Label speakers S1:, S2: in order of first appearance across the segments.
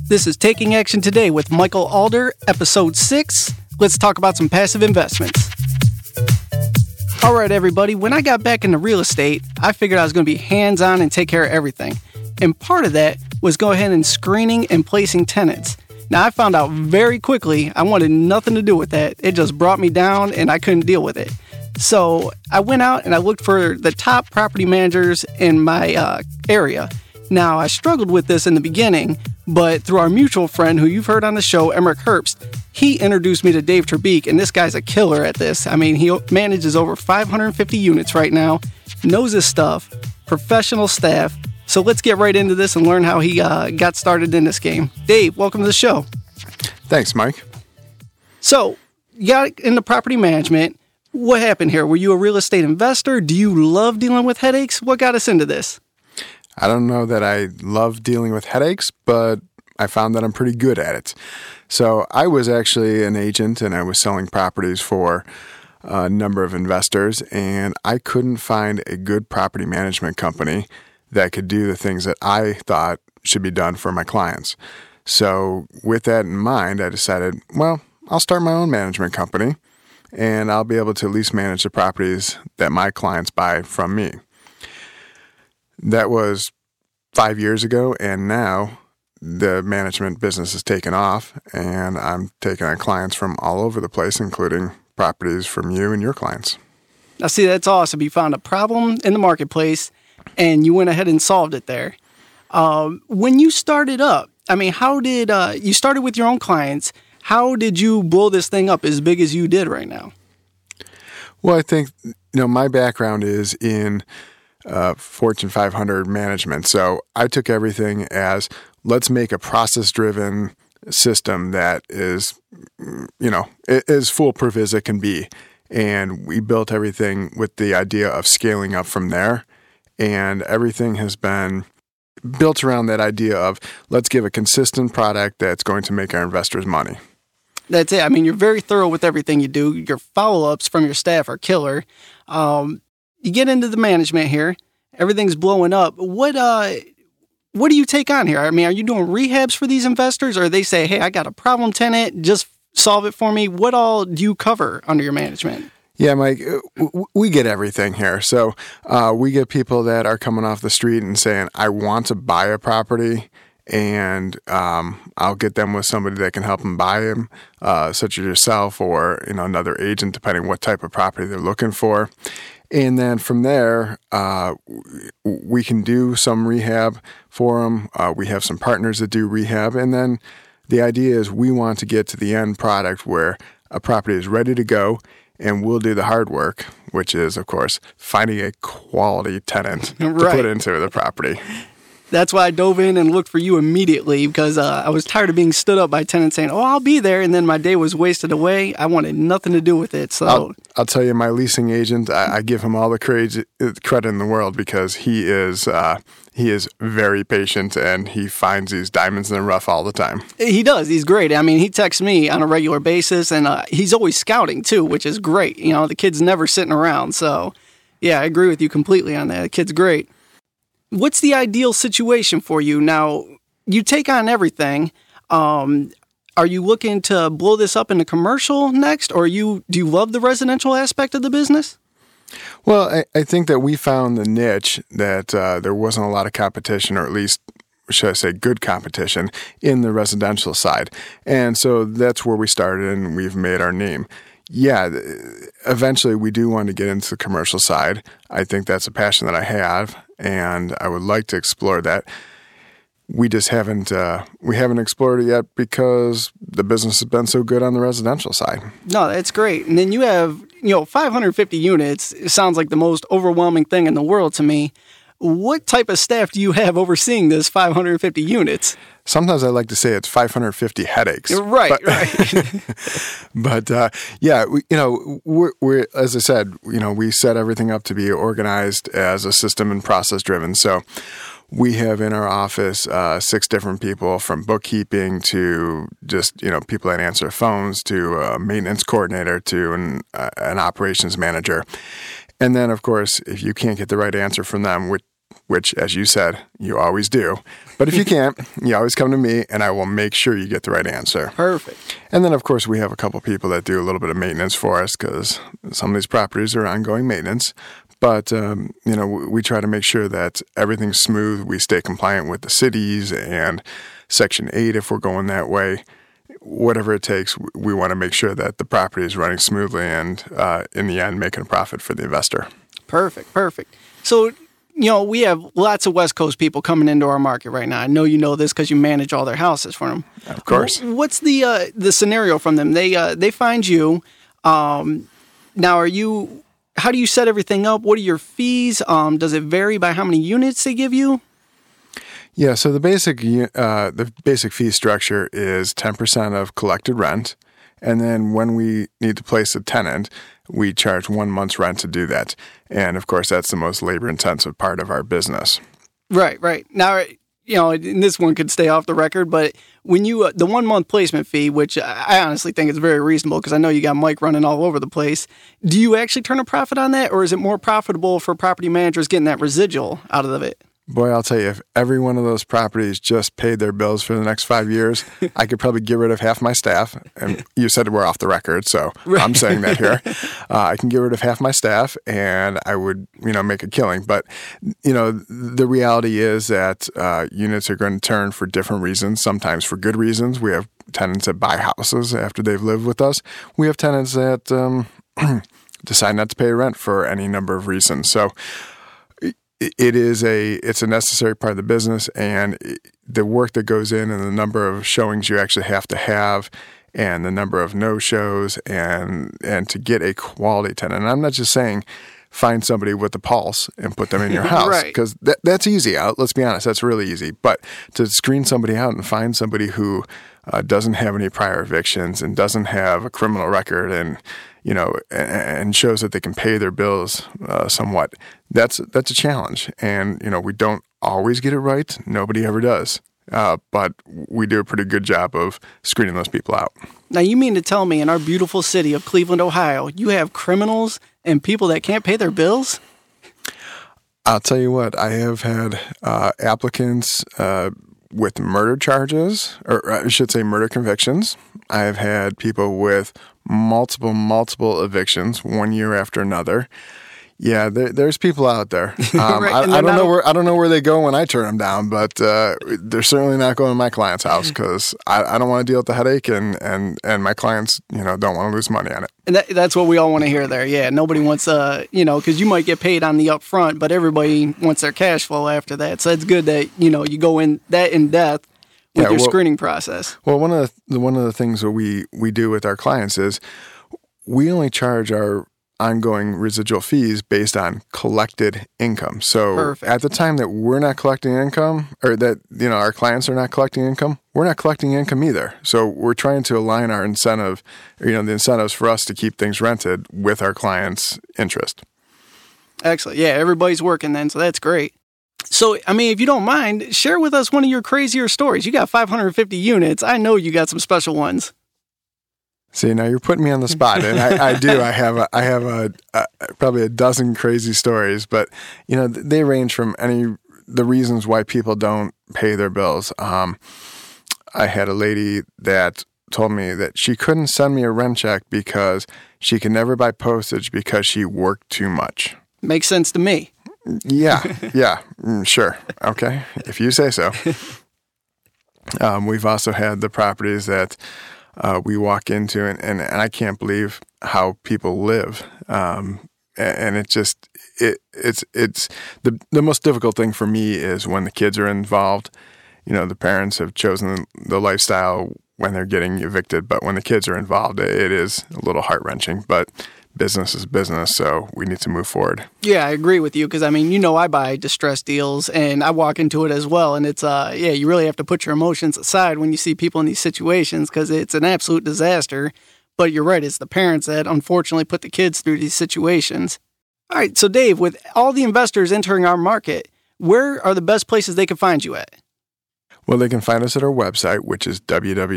S1: This is Taking Action Today with Michael Alder, Episode 6. Let's talk about some passive investments. All right, everybody. When I got back into real estate, I figured I was going to be hands-on and take care of everything. And part of that was go ahead and screening and placing tenants. Now, I found out very quickly I wanted nothing to do with that. It just brought me down and I couldn't deal with it. So I went out and I looked for the top property managers in my area. Now, I struggled with this in the beginning, but through our mutual friend who you've heard on the show, Emmerich Herbst, he introduced me to Dave Terbeek, and this guy's a killer at this. I mean, he manages over 550 units right now, knows his stuff, professional staff. So let's get right into this and learn how he got started in this game. Dave, welcome to the show.
S2: Thanks, Mike.
S1: So, you got into property management. What happened here? Were you a real estate investor? Do you love dealing with headaches? What got us into this?
S2: I don't know that I love dealing with headaches, but I found that I'm pretty good at it. So I was actually an agent and I was selling properties for a number of investors, and I couldn't find a good property management company that could do the things that I thought should be done for my clients. So with that in mind, I decided, well, I'll start my own management company and I'll be able to at least manage the properties that my clients buy from me. That was 5 years ago, and now the management business has taken off, and I'm taking on clients from all over the place, including properties from you and your clients.
S1: Now, see, that's awesome. You found a problem in the marketplace, and you went ahead and solved it there. When you started up, I mean, how did you started with your own clients? How did you blow this thing up as big as you did right now?
S2: Well, I think, my background is in Fortune 500 management. So I took everything as, let's make a process-driven system that is, as foolproof as it can be. And we built everything with the idea of scaling up from there. And everything has been built around that idea of, let's give a consistent product that's going to make our investors money.
S1: That's it. I mean, you're very thorough with everything you do. Your follow-ups from your staff are killer. You get into the management here. Everything's blowing up. What do you take on here? I mean, are you doing rehabs for these investors, or they say, hey, I got a problem tenant, just solve it for me? What all do you cover under your management?
S2: Yeah, Mike, we get everything here. So we get people that are coming off the street and saying, I want to buy a property, and I'll get them with somebody that can help them buy them, such as yourself or another agent, depending what type of property they're looking for. And then from there, we can do some rehab for them. We have some partners that do rehab. And then the idea is we want to get to the end product where a property is ready to go, and we'll do the hard work, which is, of course, finding a quality tenant to put into the property.
S1: That's why I dove in and looked for you immediately, because I was tired of being stood up by tenants saying, oh, I'll be there, and then my day was wasted away. I wanted nothing to do with it. So
S2: I'll tell you, my leasing agent, I give him all the credit in the world, because he is very patient, and he finds these diamonds in the rough all the time.
S1: He does. He's great. I mean, he texts me on a regular basis, and he's always scouting, too, which is great. The kid's never sitting around. So, yeah, I agree with you completely on that. The kid's great. What's the ideal situation for you? Now, you take on everything. Are you looking to blow this up into commercial next, or do you love the residential aspect of the business?
S2: Well, I think that we found the niche that there wasn't a lot of competition, or at least, should I say, good competition in the residential side. And so that's where we started, and we've made our name. Yeah, eventually we do want to get into the commercial side. I think that's a passion that I have, and I would like to explore that. We just haven't explored it yet because the business has been so good on the residential side. No,
S1: that's great. And then you have, 550 units. It sounds like the most overwhelming thing in the world to me. What type of staff do you have overseeing this 550 units?
S2: Sometimes I like to say it's 550 headaches.
S1: Right.
S2: But we're as I said, we set everything up to be organized as a system and process driven. So we have in our office 6 different people, from bookkeeping to just people that answer phones, to a maintenance coordinator, to an operations manager. And then, of course, if you can't get the right answer from them, which which, as you said, you always do. But if you can't, you always come to me, and I will make sure you get the right answer.
S1: Perfect.
S2: And then, of course, we have a couple people that do a little bit of maintenance for us because some of these properties are ongoing maintenance. But, we try to make sure that everything's smooth. We stay compliant with the cities and Section 8 if we're going that way. Whatever it takes, we want to make sure that the property is running smoothly and, in the end, making a profit for the investor.
S1: Perfect. So, we have lots of West Coast people coming into our market right now. I know you know this because you manage all their houses for them.
S2: Of course.
S1: What's the scenario from them? They find you. Now, how do you set everything up? What are your fees? Does it vary by how many units they give you?
S2: Yeah, so the basic fee structure is 10% of collected rent, and then when we need to place a tenant, we charge 1 month's rent to do that. And of course, that's the most labor-intensive part of our business.
S1: Right. Now, and this one could stay off the record, but when you the 1 month placement fee, which I honestly think is very reasonable because I know you got Mike running all over the place, do you actually turn a profit on that, or is it more profitable for property managers getting that residual out of it?
S2: Boy, I'll tell you, if every one of those properties just paid their bills for the next 5 years, I could probably get rid of half my staff. And you said we're off the record, so I'm saying that here. I can get rid of half my staff, and I would, make a killing. But, the reality is that units are going to turn for different reasons, sometimes for good reasons. We have tenants that buy houses after they've lived with us. We have tenants that decide not to pay rent for any number of reasons. So it's a necessary part of the business, and the work that goes in and the number of showings you actually have to have and the number of no-shows and to get a quality tenant. And I'm not just saying find somebody with a pulse and put them in your house because that's easy. Let's be honest, that's really easy. But to screen somebody out and find somebody who doesn't have any prior evictions and doesn't have a criminal record and and shows that they can pay their bills somewhat, that's a challenge. And, we don't always get it right. Nobody ever does. But we do a pretty good job of screening those people out.
S1: Now, you mean to tell me in our beautiful city of Cleveland, Ohio, you have criminals and people that can't pay their bills?
S2: I'll tell you what, I have had applicants with murder charges, or I should say murder convictions. I have had people with multiple evictions 1 year after another. Yeah, there's people out there. I don't know where they go when I turn them down, but they're certainly not going to my client's house because I don't want to deal with the headache, and my clients don't want to lose money on it.
S1: And that's what we all want to hear there. Yeah, nobody wants because you might get paid on the upfront, but everybody wants their cash flow after that. So it's good that you go in depth with your screening process.
S2: Well, one of the things that we do with our clients is we only charge our ongoing residual fees based on collected income. So Perfect. At the time that we're not collecting income, or that our clients are not collecting income, we're not collecting income either. So we're trying to align our incentive, the incentives for us to keep things rented with our clients' interest.
S1: Excellent. Yeah, everybody's working then, so that's great. So, if you don't mind, share with us one of your crazier stories. You got 550 units. I know you got some special ones.
S2: See, now you're putting me on the spot, and I do. I have probably a dozen crazy stories, but they range from the reasons why people don't pay their bills. I had a lady that told me that she couldn't send me a rent check because she could never buy postage because she worked too much.
S1: Makes sense to me.
S2: Yeah, sure, okay, if you say so. We've also had the properties that we walk into, and I can't believe how people live. And it's the most difficult thing for me is when the kids are involved. The parents have chosen the lifestyle when they're getting evicted, but when the kids are involved, it is a little heart-wrenching. But business is business, so we need to move forward.
S1: Yeah, I agree with you because, I buy distressed deals and I walk into it as well. And it's, you really have to put your emotions aside when you see people in these situations because it's an absolute disaster. But you're right, it's the parents that unfortunately put the kids through these situations. All right, so Dave, with all the investors entering our market, where are the best places they can find you at?
S2: Well, they can find us at our website, which is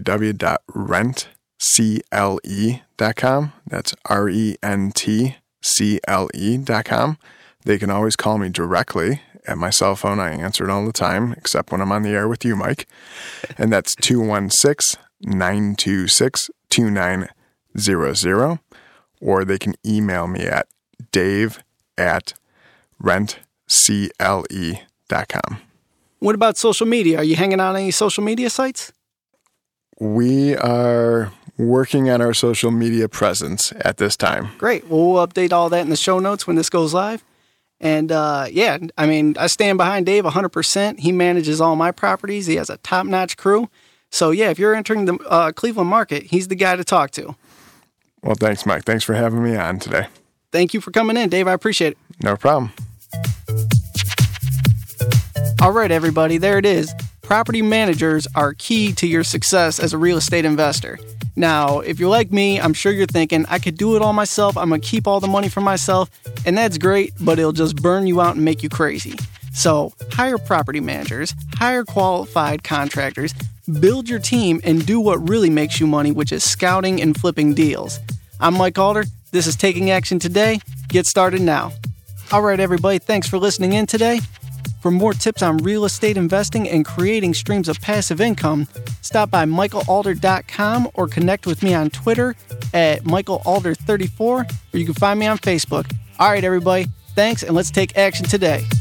S2: www.rentcle.com. That's RENTCLE.com. They can always call me directly at my cell phone. I answer it all the time, except when I'm on the air with you, Mike. And that's 216-926-2900. Or they can email me at dave@rentcle.com.
S1: What about social media? Are you hanging on any social media sites?
S2: We are working on our social media presence at this time.
S1: Great. Well, we'll update all that in the show notes when this goes live. And I stand behind Dave 100%. He manages all my properties. He has a top-notch crew. So, yeah, if you're entering the Cleveland market, he's the guy to talk to.
S2: Well, thanks, Mike. Thanks for having me on today.
S1: Thank you for coming in, Dave. I appreciate it.
S2: No problem.
S1: All right, everybody, there it is. Property managers are key to your success as a real estate investor. Now, if you're like me, I'm sure you're thinking, I could do it all myself. I'm going to keep all the money for myself. And that's great, but it'll just burn you out and make you crazy. So hire property managers, hire qualified contractors, build your team, and do what really makes you money, which is scouting and flipping deals. I'm Mike Alder. This is Taking Action Today. Get started now. All right, everybody, thanks for listening in today. For more tips on real estate investing and creating streams of passive income, stop by michaelalder.com or connect with me on Twitter at michaelalder34, or you can find me on Facebook. All right, everybody, thanks, and let's take action today.